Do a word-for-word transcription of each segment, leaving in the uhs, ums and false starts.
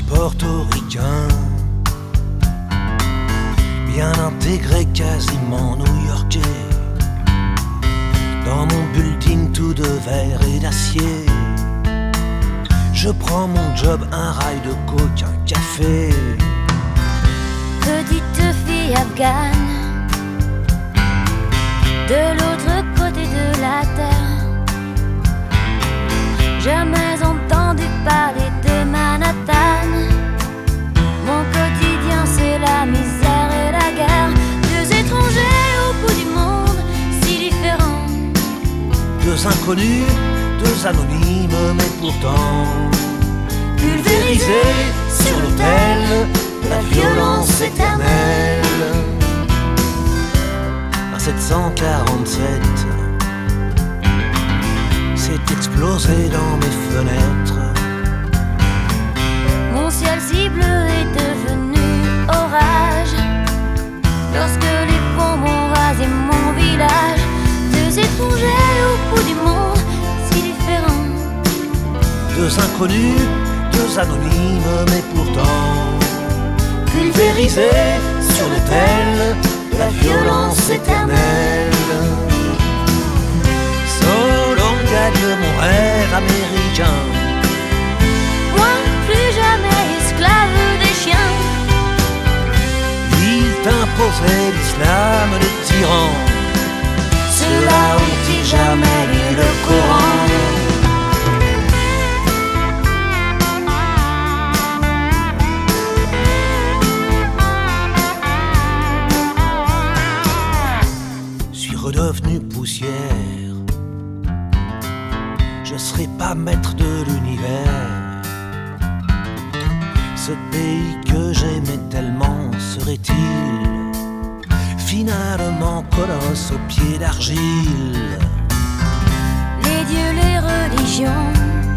portoricain, bien intégré, quasiment new-yorkais. Dans mon building tout de verre et d'acier, je prends mon job, un rail de coke, un café. Petite fille afghane, de l'autre côté de la terre, jamais entendu parler de Manhattan. Mon quotidien c'est la misère et la guerre, deux étrangers au bout du monde, si différents. Deux inconnus, deux anonymes, mais pourtant pulvérisés sur l'autel de la violence éternelle. À sept cent quarante-sept, c'est explosé dans mes fenêtres. Mon ciel si bleu est devenu orage lorsque les bombes ont rasé mon village. Deux étrangers au bout du monde, si différents. Deux inconnus, deux anonymes, mais pourtant pulvérisés sur l'autel de la violence éternelle. Solon gagne mon rêve américain. Moi, plus jamais esclave des chiens. Il t'imposait l'islam de tyran. Ceux-là ont-ils jamais lu le Coran? Redevenu poussière, je serai pas maître de l'univers. Ce pays que j'aimais tellement serait-il finalement colosse aux pieds d'argile? Les dieux, les religions,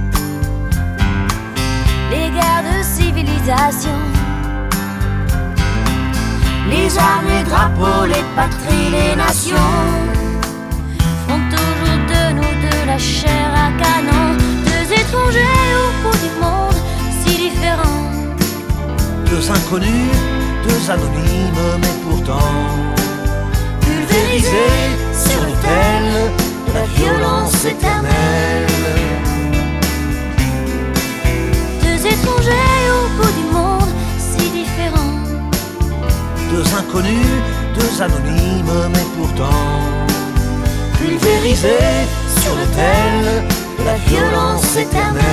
les guerres de civilisation, les armes, les drapeaux, les patries, les nations font toujours de nous de la chair à canon. Deux étrangers au bout du monde, si différents. Deux inconnus, deux anonymes, mais pourtant pulvérisés sur l'autel de la violence éternelle. Deux étrangers au bout du monde, si différents. Deux inconnus, deux anonymes, mais pourtant pulvérisés sur l'autel de la violence éternelle.